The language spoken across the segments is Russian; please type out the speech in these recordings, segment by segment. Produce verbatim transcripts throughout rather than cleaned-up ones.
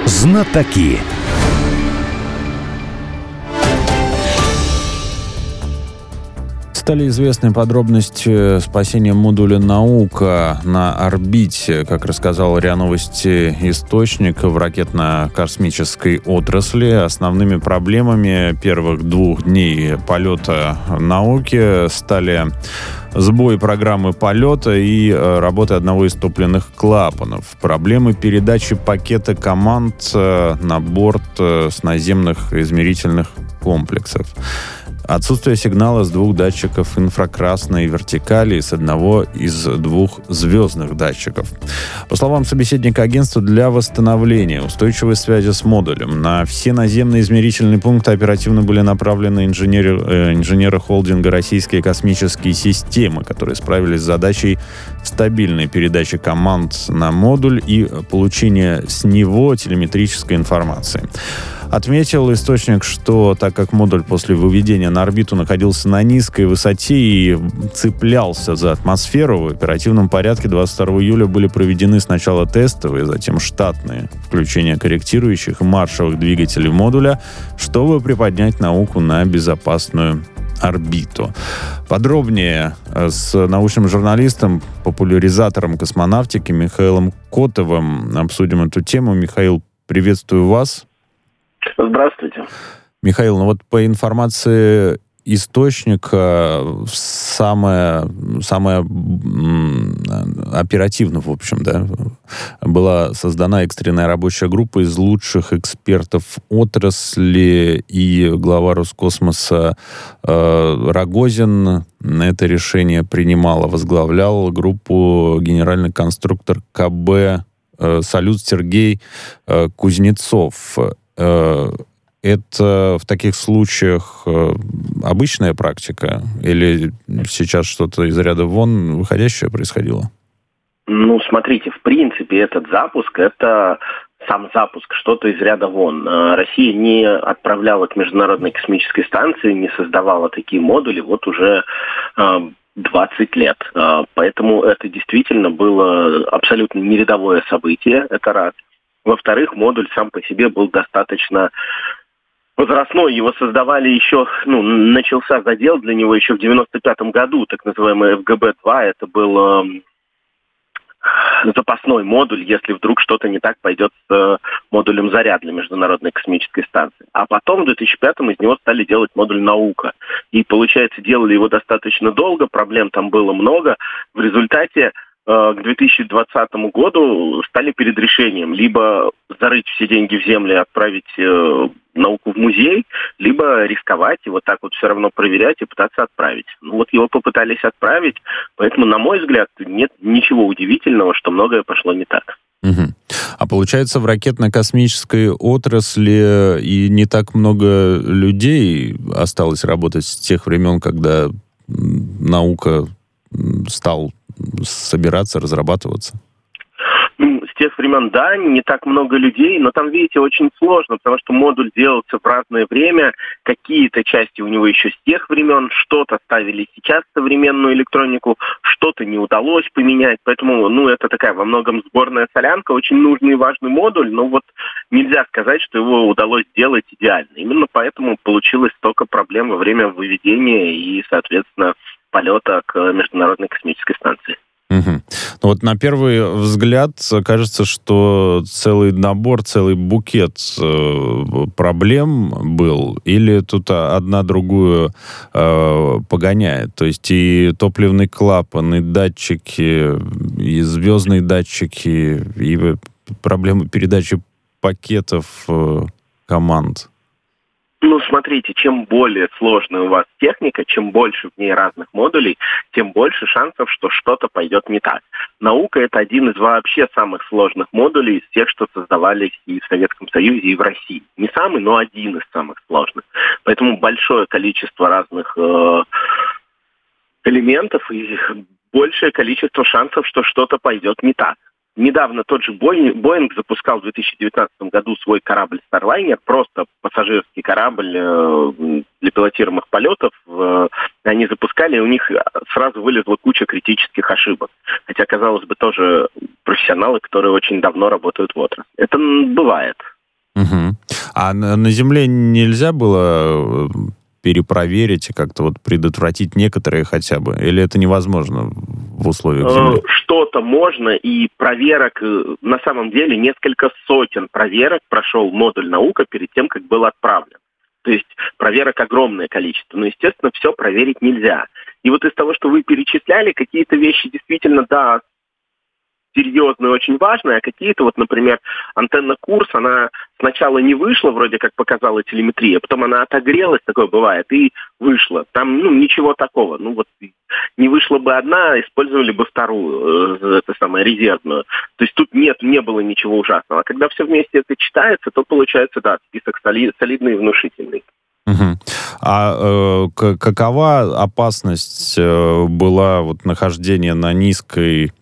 Знатоки. Стали известны подробности спасения модуля «Наука» на орбите. Как рассказал РИА Новости источник в ракетно-космической отрасли, основными проблемами первых двух дней полета «Науки» стали сбой программы полета и работы одного из топливных клапанов, проблемы передачи пакета команд на борт с наземных измерительных комплексов, отсутствие сигнала с двух датчиков инфракрасной вертикали и с одного из двух звездных датчиков. По словам собеседника агентства, для восстановления устойчивой связи с модулем на все наземные измерительные пункты оперативно были направлены инженеры, э, инженеры холдинга «Российские космические системы», которые справились с задачей стабильной передачи команд на модуль и получения с него телеметрической информации. Отметил источник, что так как модуль после выведения на орбиту находился на низкой высоте и цеплялся за атмосферу, в оперативном порядке двадцать второго июля были проведены сначала тестовые, затем штатные включения корректирующих и маршевых двигателей модуля, чтобы приподнять науку на безопасную орбиту. Подробнее с научным журналистом, популяризатором космонавтики Михаилом Котовым обсудим эту тему. Михаил, приветствую вас. Здравствуйте. Михаил, ну вот по информации источника, самое, самое оперативно, в общем, да, была создана экстренная рабочая группа из лучших экспертов отрасли, и глава Роскосмоса э, Рогозин это решение принимал, возглавлял группу генеральный конструктор КБ э, «Салют» Сергей э, Кузнецов. Это в таких случаях обычная практика или сейчас что-то из ряда вон выходящее происходило? Ну, смотрите, в принципе, этот запуск, это сам запуск, что-то из ряда вон. Россия не отправляла к Международной космической станции, не создавала такие модули вот уже двадцать лет. Поэтому это действительно было абсолютно не рядовое событие, это раз. Во-вторых, модуль сам по себе был достаточно возрастной. Его создавали еще, ну, начался задел для него еще в девяносто пятом году, так называемый эф гэ бэ два. Это был э, запасной модуль, если вдруг что-то не так пойдет с э, модулем «Заря» для Международной космической станции. А потом в две тысячи пятом из него стали делать модуль «Наука». И, получается, делали его достаточно долго, проблем там было много. В результате к две тысячи двадцатому году стали перед решением либо зарыть все деньги в землю и отправить э, науку в музей, либо рисковать и вот так вот все равно проверять и пытаться отправить. Ну вот его попытались отправить, поэтому, на мой взгляд, нет ничего удивительного, что многое пошло не так. Угу. А получается, в ракетно-космической отрасли и не так много людей осталось работать с тех времен, когда наука стал собираться, разрабатываться? Ну, с тех времен, да, не так много людей, но там, видите, очень сложно, потому что модуль делался в разное время, какие-то части у него еще с тех времен, что-то ставили сейчас в современную электронику, что-то не удалось поменять, поэтому, ну, это такая во многом сборная солянка, очень нужный и важный модуль, но вот нельзя сказать, что его удалось сделать идеально. Именно поэтому получилось столько проблем во время выведения и, соответственно, полета к Международной космической станции. Угу. Ну вот на первый взгляд кажется, что целый набор, целый букет э, проблем был, или тут одна другую э, погоняет. То есть и топливный клапан, и датчики, и звездные датчики, и проблемы передачи пакетов э, команд. Ну, смотрите, чем более сложная у вас техника, чем больше в ней разных модулей, тем больше шансов, что что-то пойдет не так. Наука — это один из вообще самых сложных модулей из тех, что создавались и в Советском Союзе, и в России. Не самый, но один из самых сложных. Поэтому большое количество разных э, элементов и большее количество шансов, что что-то пойдет не так. Недавно тот же Боинг запускал в две тысячи девятнадцатом году свой корабль Starliner, просто пассажирский корабль для пилотируемых полетов. Они запускали, и у них сразу вылезла куча критических ошибок. Хотя, казалось бы, тоже профессионалы, которые очень давно работают в отрасли. Это бывает. Угу. А на, на Земле нельзя было перепроверить и как-то вот предотвратить некоторые хотя бы? Или это невозможно в условиях Земли? Что-то можно, и проверок, на самом деле, несколько сотен проверок прошел модуль «Наука» перед тем, как был отправлен. То есть проверок огромное количество. Но, естественно, все проверить нельзя. И вот из того, что вы перечисляли, какие-то вещи действительно, да, серьезные, очень важные, а какие-то, вот, например, антенна «Курс», она сначала не вышла, вроде как показала телеметрия, потом она отогрелась, такое бывает, и вышла. Там, ну, ничего такого. Ну, вот, не вышла бы одна, использовали бы вторую, э, это самое, резервную. То есть тут нет, не было ничего ужасного. А когда все вместе это читается, то получается, да, список соли, солидный и внушительный. Угу. А э, к- какова опасность э, была вот нахождения на низкой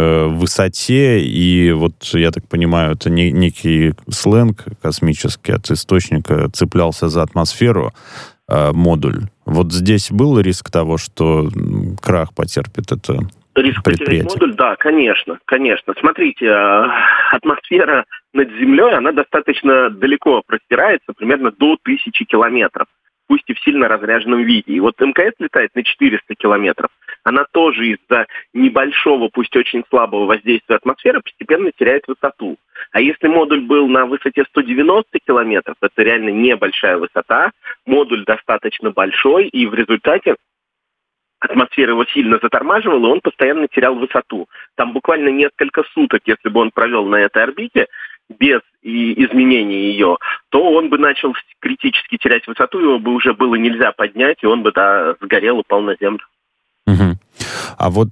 высоте, и вот, я так понимаю, это не, некий сленг космический от источника цеплялся за атмосферу э, модуль. Вот здесь был риск того, что крах потерпит это риск предприятие? Потерять модуль, да, конечно, конечно. Смотрите, э, атмосфера над Землей, она достаточно далеко простирается, примерно до тысячи километров, пусть и в сильно разряженном виде. И вот МКС летает на четыреста километров. Она тоже из-за небольшого, пусть очень слабого воздействия атмосферы постепенно теряет высоту. А если модуль был на высоте сто девяносто километров, это реально небольшая высота, модуль достаточно большой, и в результате атмосфера его сильно затормаживала, и он постоянно терял высоту. Там буквально несколько суток, если бы он провел на этой орбите, без и изменения ее, то он бы начал критически терять высоту, его бы уже было нельзя поднять, и он бы, да, сгорел, упал на землю. Угу. А вот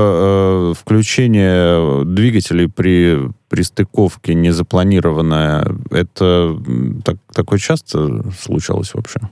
э, включение двигателей при, при стыковке незапланированное, это так, такое часто случалось вообще?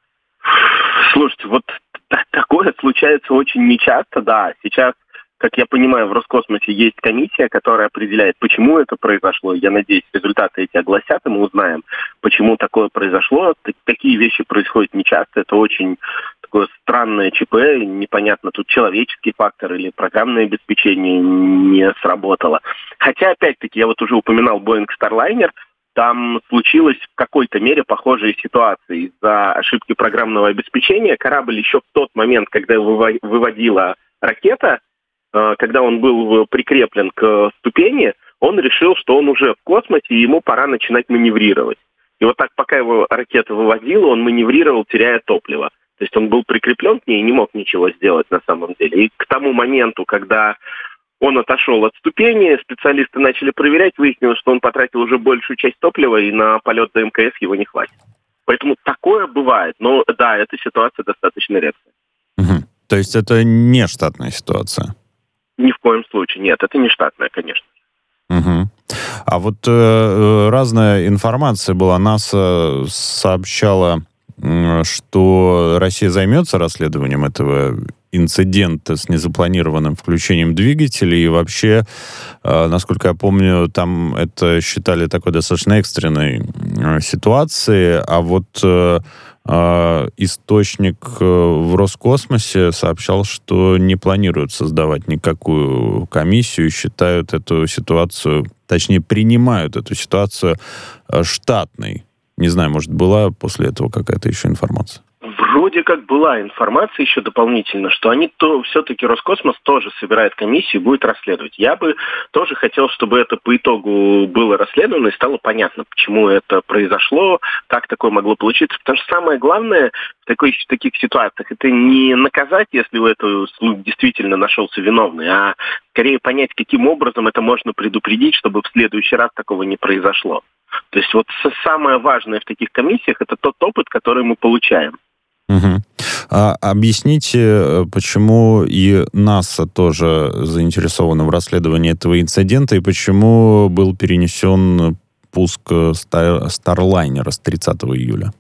Слушайте, вот такое случается очень нечасто, да. Сейчас, как я понимаю, в Роскосмосе есть комиссия, которая определяет, почему это произошло. Я надеюсь, результаты эти огласят, и мы узнаем, почему такое произошло. Такие вещи происходят нечасто. Это очень такое странное ЧП. Непонятно, тут человеческий фактор или программное обеспечение не сработало. Хотя, опять-таки, я вот уже упоминал Boeing Starliner. Там случилась в какой-то мере похожая ситуация. Из-за ошибки программного обеспечения корабль еще в тот момент, когда его выводила ракета, когда он был прикреплен к ступени, он решил, что он уже в космосе, и ему пора начинать маневрировать. И вот так, пока его ракета выводила, он маневрировал, теряя топливо. То есть он был прикреплен к ней и не мог ничего сделать на самом деле. И к тому моменту, когда он отошел от ступени, специалисты начали проверять, выяснилось, что он потратил уже большую часть топлива, и на полет до МКС его не хватит. Поэтому такое бывает. Но да, эта ситуация достаточно редкая. Угу. То есть это не штатная ситуация? Ни в коем случае. Нет, это не штатная, конечно. Угу. А вот э, разная информация была. НАСА сообщала, э, что Россия займется расследованием этого инцидента с незапланированным включением двигателей. И вообще, э, насколько я помню, там это считали такой достаточно экстренной э, ситуацией. А вот э, э, источник э, в Роскосмосе сообщал, что не планируют создавать никакую комиссию, считают эту ситуацию, точнее, принимают эту ситуацию э, штатной. Не знаю, может, была после этого какая-то еще информация? Вроде как была информация еще дополнительно, что они то все-таки Роскосмос тоже собирает комиссию и будет расследовать. Я бы тоже хотел, чтобы это по итогу было расследовано и стало понятно, почему это произошло, как такое могло получиться. Потому что самое главное в, такой, в таких ситуациях это не наказать, если у этого действительно нашелся виновный, а скорее понять, каким образом это можно предупредить, чтобы в следующий раз такого не произошло. То есть вот самое важное в таких комиссиях это тот опыт, который мы получаем. Угу. А объясните, почему и НАСА тоже заинтересовано в расследовании этого инцидента, и почему был перенесен пуск Старлайнера с тридцатого июля?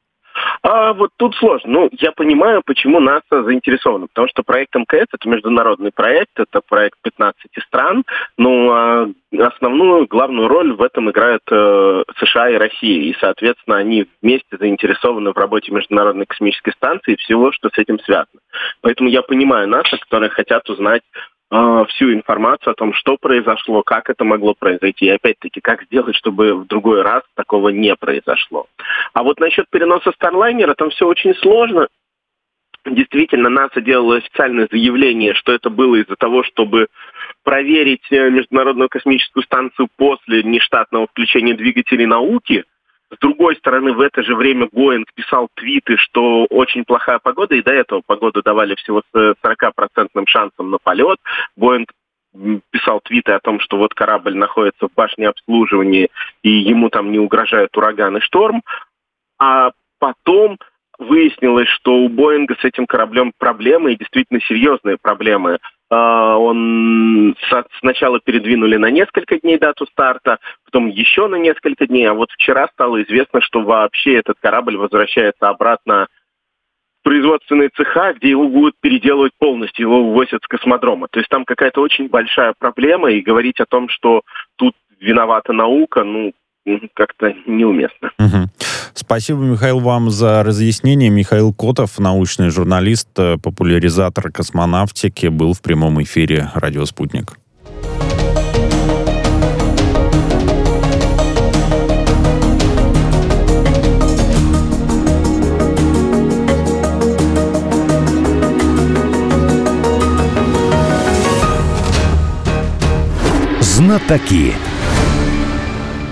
А вот тут сложно. Ну, я понимаю, почему НАСА заинтересовано. Потому что проект МКС — это международный проект, это проект пятнадцати стран. Ну, а основную, главную роль в этом играют э, США и Россия. И, соответственно, они вместе заинтересованы в работе Международной космической станции и всего, что с этим связано. Поэтому я понимаю НАСА, которые хотят узнать э, всю информацию о том, что произошло, как это могло произойти, и опять-таки, как сделать, чтобы в другой раз такого не произошло. А вот насчет переноса Starliner, там все очень сложно. Действительно, НАСА делала официальное заявление, что это было из-за того, чтобы проверить Международную космическую станцию после нештатного включения двигателей науки. С другой стороны, в это же время Боинг писал твиты, что очень плохая погода, и до этого погоду давали всего с сорок процентов шансом на полет. Боинг писал твиты о том, что вот корабль находится в башне обслуживания, и ему там не угрожают ураган и шторм. А потом выяснилось, что у Боинга с этим кораблем проблемы, и действительно серьезные проблемы. Он сначала передвинули на несколько дней дату старта, потом еще на несколько дней, а вот вчера стало известно, что вообще этот корабль возвращается обратно в производственные цеха, где его будут переделывать полностью, его вывозят с космодрома. То есть там какая-то очень большая проблема, и говорить о том, что тут виновата наука, ну, как-то неуместно. Угу. Спасибо, Михаил, вам за разъяснение. Михаил Котов, научный журналист, популяризатор космонавтики, был в прямом эфире «Радио Спутник». Знатоки.